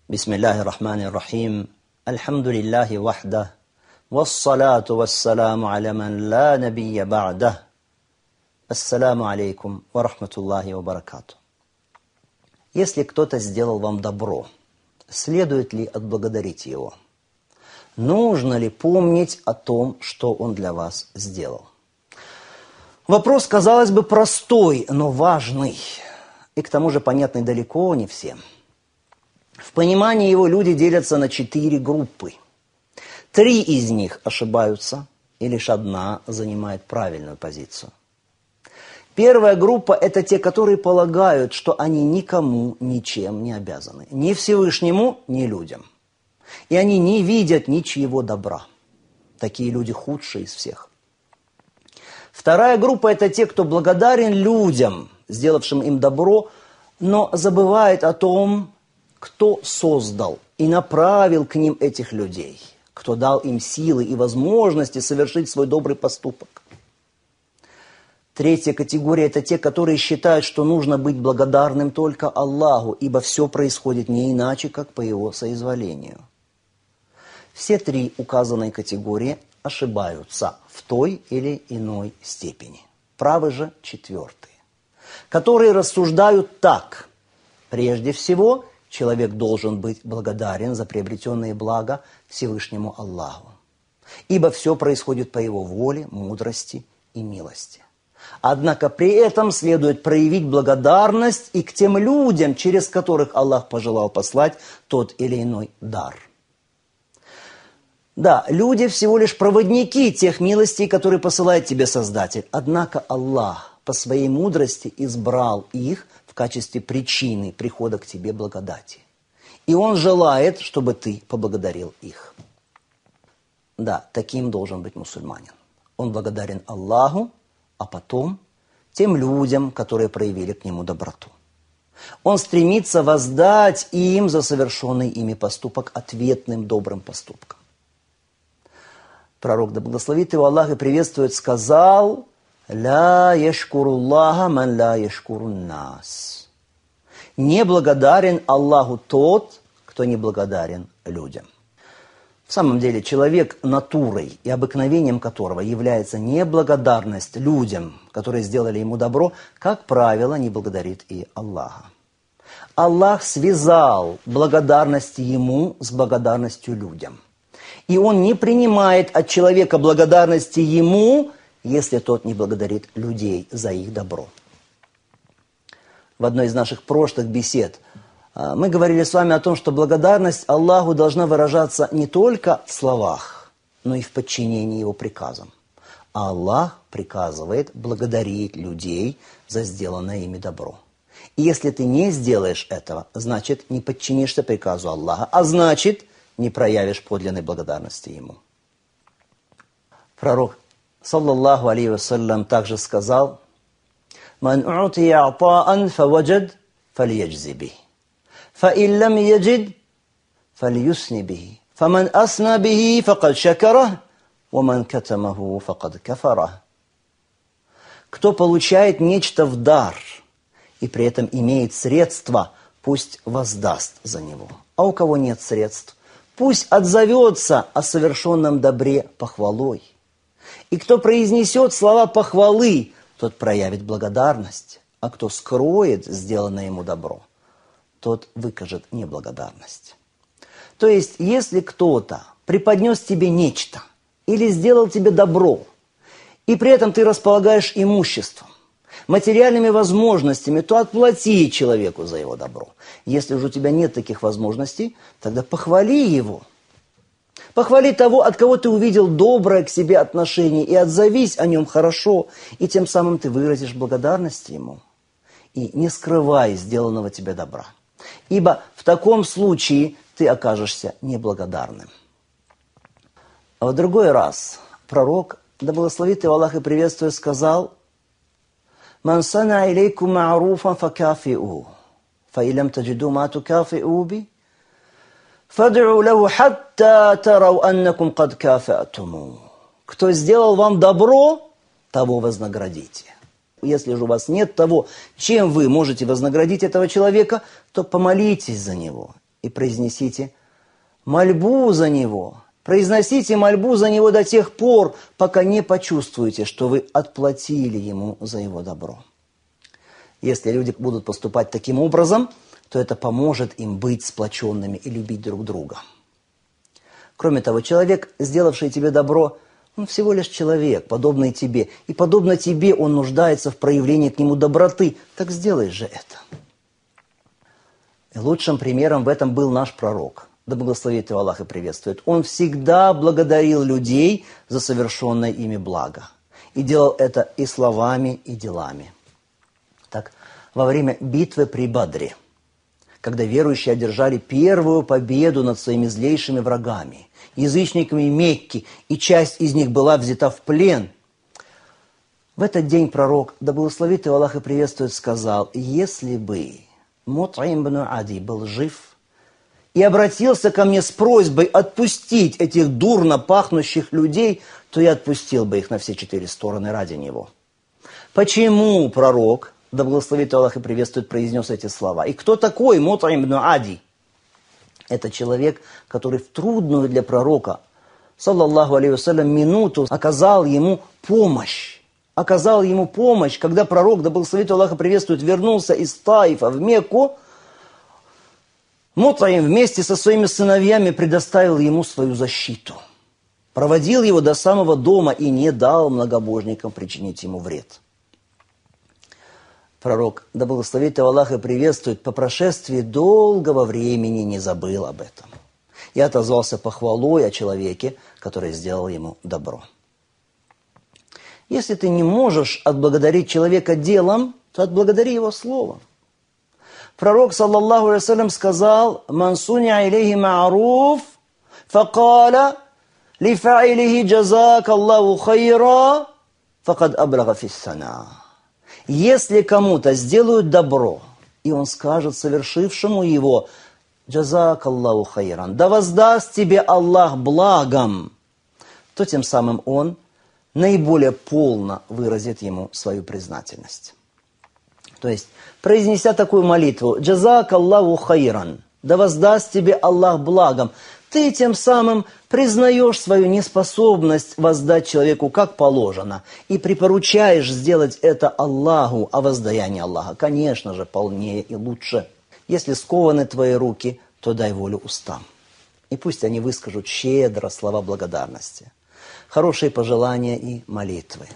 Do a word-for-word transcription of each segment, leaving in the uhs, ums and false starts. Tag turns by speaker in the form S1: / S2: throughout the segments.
S1: Бисмиллахи рахмани рахим. Альхамдулиллахи вахда. Вассалату вассаламу аля ман ла набия ба'да. Ассаламу алейкум ва рахматуллахи ва баракату. Если кто-то сделал вам добро, следует ли отблагодарить его? Нужно ли помнить о том, что он для вас сделал? Вопрос, казалось бы, простой, но важный. И к тому же понятный далеко не всем. В понимании его люди делятся на четыре группы. Три из них ошибаются, и лишь одна занимает правильную позицию. Первая группа – это те, которые полагают, что они никому ничем не обязаны. Ни Всевышнему, ни людям. И они не видят ничьего добра. Такие люди худшие из всех. Вторая группа – это те, кто благодарен людям, сделавшим им добро, но забывает о том, кто создал и направил к ним этих людей, кто дал им силы и возможности совершить свой добрый поступок. Третья категория – это те, которые считают, что нужно быть благодарным только Аллаху, ибо все происходит не иначе, как по Его соизволению. Все три указанные категории ошибаются в той или иной степени. Правы же четвертые, которые рассуждают так. Прежде всего, человек должен быть благодарен за приобретенные блага Всевышнему Аллаху, ибо все происходит по Его воле, мудрости и милости. Однако при этом следует проявить благодарность и к тем людям, через которых Аллах пожелал послать тот или иной дар. Да, люди всего лишь проводники тех милостей, которые посылает тебе Создатель. Однако Аллах по своей мудрости избрал их в качестве причины прихода к тебе благодати. И Он желает, чтобы ты поблагодарил их. Да, таким должен быть мусульманин. Он благодарен Аллаху, а потом тем людям, которые проявили к нему доброту. Он стремится воздать им за совершенный ими поступок ответным добрым поступком. Пророк, да благословит его Аллах и приветствует, сказал: «Ла яшкуруллаха ман ла яшкурун нас». Не благодарен Аллаху тот, кто не благодарен людям. В самом деле, человек натурой и обыкновением которого является неблагодарность людям, которые сделали ему добро, как правило, не благодарит и Аллаха. Аллах связал благодарность ему с благодарностью людям. И Он не принимает от человека благодарности ему, если тот не благодарит людей за их добро. В одной из наших прошлых бесед мы говорили с вами о том, что благодарность Аллаху должна выражаться не только в словах, но и в подчинении Его приказам. А Аллах приказывает благодарить людей за сделанное ими добро. И если ты не сделаешь этого, значит, не подчинишься приказу Аллаха, а значит, не проявишь подлинной благодарности Ему. Пророк, саллаллаху алейхи вассалям, также сказал: «Ман у'тия ата'ан фаваджад фальяджзи бих. فإن لم يجد فليثني به فمن أثنى به فقد شكره ومن كتمه فقد كفره». Кто получает нечто в дар и при этом имеет средства, пусть воздаст за него. А у кого нет средств, пусть отзовется о совершенном добре похвалой. И кто произнесет слова похвалы, тот проявит благодарность, а кто скроет сделанное ему добро, тот выкажет неблагодарность. То есть, если кто-то преподнес тебе нечто или сделал тебе добро, и при этом ты располагаешь имуществом, материальными возможностями, то отплати человеку за его добро. Если же у тебя нет таких возможностей, тогда похвали его. Похвали того, от кого ты увидел доброе к себе отношение, и отзовись о нем хорошо, и тем самым ты выразишь благодарность ему. И не скрывай сделанного тебе добра. Ибо в таком случае ты окажешься неблагодарным. А в другой раз пророк, да благословит его Аллах и приветствует, сказал: «Ман сана илейкум ма'руфан факафи'у, фа илям таджиду ма тукафи'у би, фад'у лаху хатта тарау аннакум кад кафа'туму». Кто сделал вам добро, того вознаградите. Если же у вас нет того, чем вы можете вознаградить этого человека, то помолитесь за него. и произнесите мольбу за него. Произносите мольбу за него до тех пор, пока не почувствуете, что вы отплатили ему за его добро. Если люди будут поступать таким образом, то это поможет им быть сплоченными и любить друг друга. Кроме того, человек, сделавший тебе добро, он всего лишь человек, подобный тебе. И подобно тебе он нуждается в проявлении к нему доброты. Так сделай же это. И лучшим примером в этом был наш пророк. Да благословит его Аллах и приветствует. Он всегда благодарил людей за совершенное ими благо. И делал это и словами, и делами. Так, во время битвы при Бадре, когда верующие одержали первую победу над своими злейшими врагами, язычниками Мекки, и часть из них была взята в плен, в этот день пророк, да благословит его Аллах и приветствует, сказал: если бы Мут'им ибн Ади был жив и обратился ко мне с просьбой отпустить этих дурно пахнущих людей, то я отпустил бы их на все четыре стороны ради него. Почему пророк, да благословит Аллах и приветствует, произнес эти слова? И кто такой Мут'им ибн Ади? Это человек, который в трудную для пророка, саллаллаху алейхи вассалям, минуту оказал ему помощь. Оказал ему помощь, когда пророк, да благословит Аллах и приветствует, вернулся из Таифа в Мекку. Мут'им вместе со своими сыновьями предоставил ему свою защиту. Проводил его до самого дома и не дал многобожникам причинить ему вред. Пророк, да благословит его Аллах и приветствует, по прошествии долгого времени не забыл об этом. И отозвался похвалой о человеке, который сделал ему добро. Если ты не можешь отблагодарить человека делом, то отблагодари его словом. Пророк, саллаллаху алейхи вассалям, сказал: «Ман суни'а илейхи ма'руф, факаля лифа'илихи джазак Аллаху хайра, факад аблага фиссана». Если кому-то сделают добро, и он скажет совершившему его: «Джазак Аллаху хайран», да воздаст тебе Аллах благом, то тем самым он наиболее полно выразит ему свою признательность. То есть, произнеся такую молитву: «Джазак Аллаху хайран», да воздаст тебе Аллах благом, ты тем самым признаешь свою неспособность воздать человеку как положено и припоручаешь сделать это Аллаху, а воздаяние Аллаха, конечно же, полнее и лучше. Если скованы твои руки, то дай волю устам. И пусть они выскажут щедро слова благодарности, хорошие пожелания и молитвы.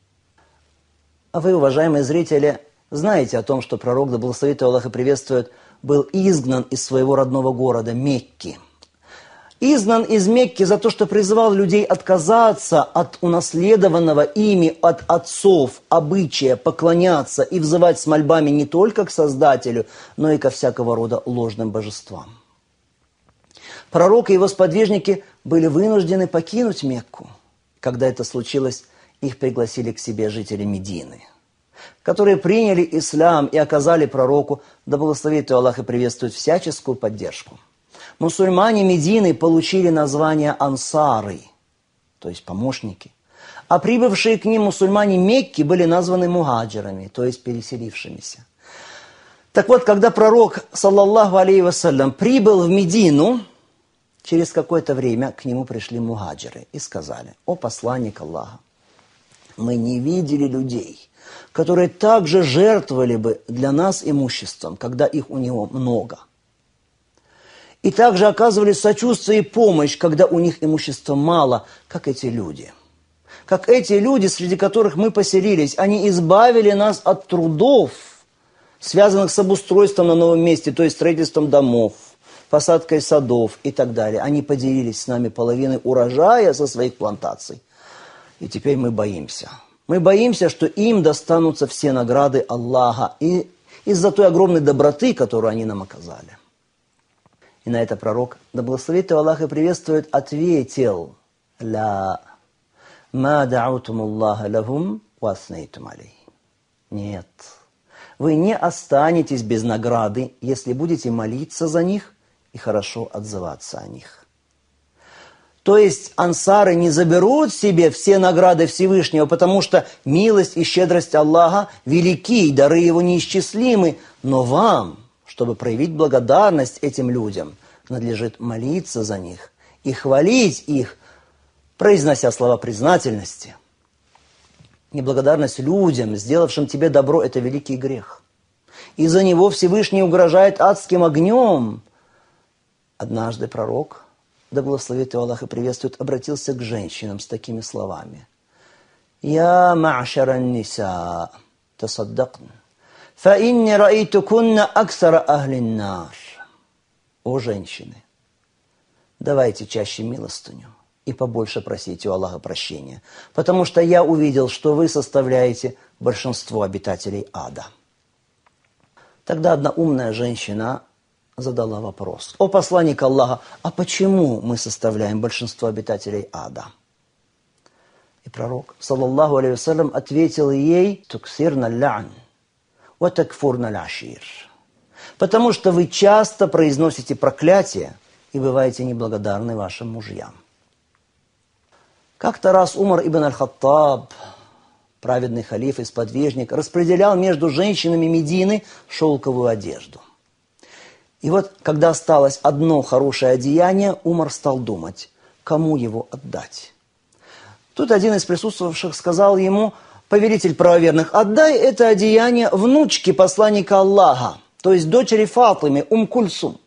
S1: А вы, уважаемые зрители, знаете о том, что пророк, да благословит его Аллах и приветствует, был изгнан из своего родного города Мекки. Изгнан из Мекки за то, что призывал людей отказаться от унаследованного ими от отцов обычая поклоняться и взывать с мольбами не только к Создателю, но и ко всякого рода ложным божествам. Пророк и его сподвижники были вынуждены покинуть Мекку. Когда это случилось, их пригласили к себе жители Медины, которые приняли ислам и оказали пророку, да благословит его Аллах и приветствует, всяческую поддержку. Мусульмане Медины получили название ансары, то есть помощники. А прибывшие к ним мусульмане Мекки были названы мухаджирами, то есть переселившимися. Так вот, когда пророк, саллаллаху алейхи вассалям, прибыл в Медину, через какое-то время к нему пришли мухаджиры и сказали: «О посланник Аллаха, мы не видели людей, которые также жертвовали бы для нас имуществом, когда их у него много. И также оказывали сочувствие и помощь, когда у них имущества мало, как эти люди. Как эти люди, среди которых мы поселились, они избавили нас от трудов, связанных с обустройством на новом месте, то есть строительством домов, посадкой садов и так далее. Они поделились с нами половиной урожая со своих плантаций. И теперь мы боимся. Мы боимся, что им достанутся все награды Аллаха и из-за той огромной доброты, которую они нам оказали». И на это пророк, да благословит его Аллах и приветствует, ответил: «Ля ма да'утум Аллаха лахум ва аснейтум алейх». Нет, вы не останетесь без награды, если будете молиться за них и хорошо отзываться о них. То есть ансары не заберут себе все награды Всевышнего, потому что милость и щедрость Аллаха велики, и дары его неисчислимы, но вам, чтобы проявить благодарность этим людям, надлежит молиться за них и хвалить их, произнося слова признательности. Неблагодарность людям, сделавшим тебе добро, это великий грех. И за него Всевышний угрожает адским огнем. Однажды пророк, да благословит его Аллах и приветствует, обратился к женщинам с такими словами. «Я ма'шаран ниса, тасаддакн, фа инни раитукунна аксара ахлин нар». О, женщины, давайте чаще милостыню и побольше просите у Аллаха прощения, потому что я увидел, что вы составляете большинство обитателей ада. Тогда одна умная женщина задала вопрос. О, посланник Аллаха, а почему мы составляем большинство обитателей ада? И пророк, саллаллаху алейхи вассалям, ответил ей, «Туксирна лян, ва такфурна ляшир». Потому что вы часто произносите проклятия и бываете неблагодарны вашим мужьям. Как-то раз Умар ибн аль-Хаттаб, праведный халиф и сподвижник, распределял между женщинами Медины шелковую одежду. И вот, когда осталось одно хорошее одеяние, Умар стал думать, кому его отдать. Тут один из присутствовавших сказал ему, повелитель правоверных, отдай это одеяние внучке посланника Аллаха, то есть дочери Фатимы, Ум-Кульсум.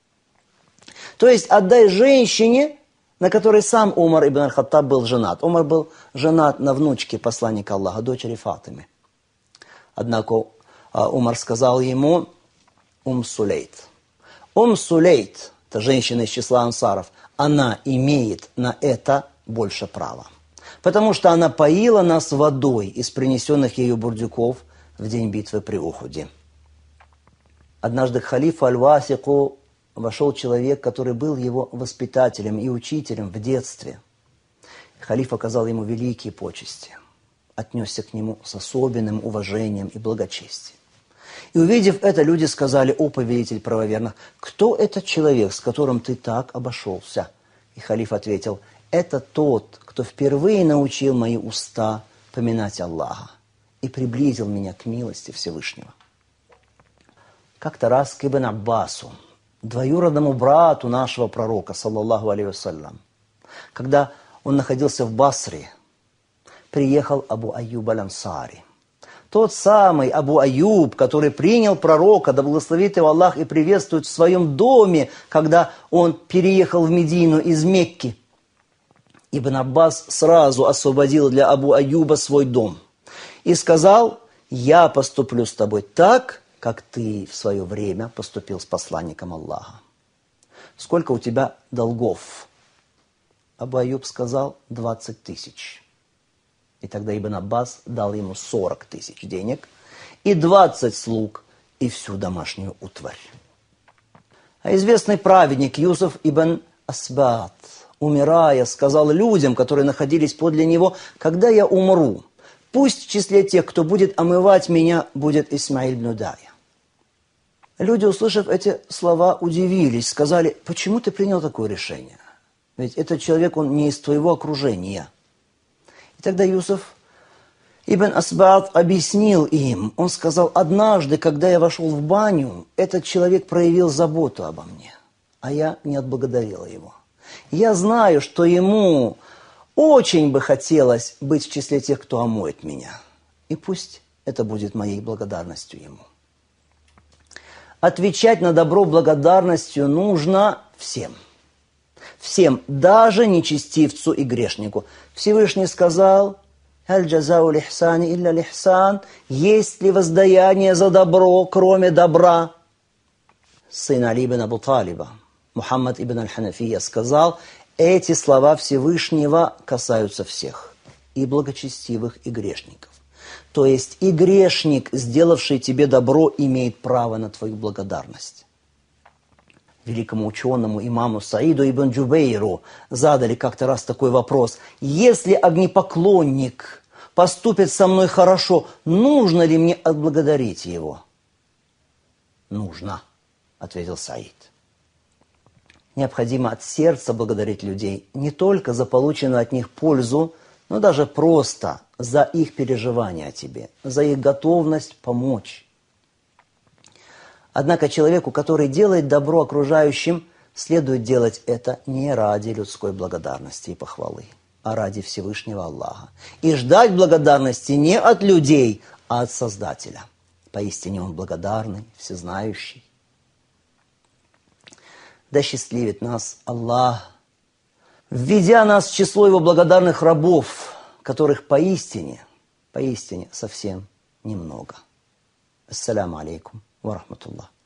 S1: То есть отдай женщине, на которой сам Умар ибн аль-Хаттаб был женат. Умар был женат на внучке посланника Аллаха, дочери Фатимы. Однако Умар сказал ему Ум Сулейт. Ум Сулейт, это женщина из числа ансаров, она имеет на это больше права. Потому что она поила нас водой из принесенных ею бурдюков в день битвы при Ухуде. Однажды к халифу Аль-Васику вошел человек, который был его воспитателем и учителем в детстве. Халиф оказал ему великие почести, отнесся к нему с особенным уважением и благочестием. И увидев это, люди сказали, о, повелитель правоверных, кто этот человек, с которым ты так обошелся? И халиф ответил, это тот, кто впервые научил мои уста поминать Аллаха и приблизил меня к милости Всевышнего. Как-то раз к Ибн Аббасу, двоюродному брату нашего пророка, саллаллаху алейхи вассалям, когда он находился в Басре, приехал Абу Аюб аль-Ансари. Тот самый Абу Аюб, который принял пророка, да благословит его Аллах и приветствует в своем доме, когда он переехал в Медину из Мекки. Ибн Аббас сразу освободил для Абу Аюба свой дом и сказал, я поступлю с тобой так, как ты в свое время поступил с посланником Аллаха. Сколько у тебя долгов? Абу Аюб сказал, двадцать тысяч. И тогда Ибн Аббас дал ему сорок тысяч денег, и двадцать слуг, и всю домашнюю утварь. А известный праведник Юсуф ибн Асбат, умирая, сказал людям, которые находились подле него, когда я умру, пусть в числе тех, кто будет омывать меня, будет Исмаиль ибн Удая. Люди, услышав эти слова, удивились, сказали, почему ты принял такое решение? Ведь этот человек, он не из твоего окружения. И тогда Юсуф ибн Асбат объяснил им, он сказал, однажды, когда я вошел в баню, этот человек проявил заботу обо мне, а я не отблагодарила его. Я знаю, что ему очень бы хотелось быть в числе тех, кто омоет меня. И пусть это будет моей благодарностью ему. Отвечать на добро благодарностью нужно всем. Всем, даже нечестивцу и грешнику. Всевышний сказал, «Аль джазау лихсани илля лихсан», есть ли воздаяние за добро, кроме добра? Сын Али ибн Абу Талиба, Мухаммад ибн аль-Ханафия, сказал, эти слова Всевышнего касаются всех, и благочестивых, и грешников. То есть и грешник, сделавший тебе добро, имеет право на твою благодарность. Великому ученому имаму Саиду ибн Джубейру задали как-то раз такой вопрос. Если огнепоклонник поступит со мной хорошо, нужно ли мне отблагодарить его? Нужно, ответил Саид. Необходимо от сердца благодарить людей не только за полученную от них пользу, но даже просто за их переживания о тебе, за их готовность помочь. Однако человеку, который делает добро окружающим, следует делать это не ради людской благодарности и похвалы, а ради Всевышнего Аллаха. И ждать благодарности не от людей, а от Создателя. Поистине Он благодарный, всезнающий. Да счастливит нас Аллах, введя нас в число Его благодарных рабов, которых поистине, поистине совсем немного. Ассаляму алейкум ва рахматуллах.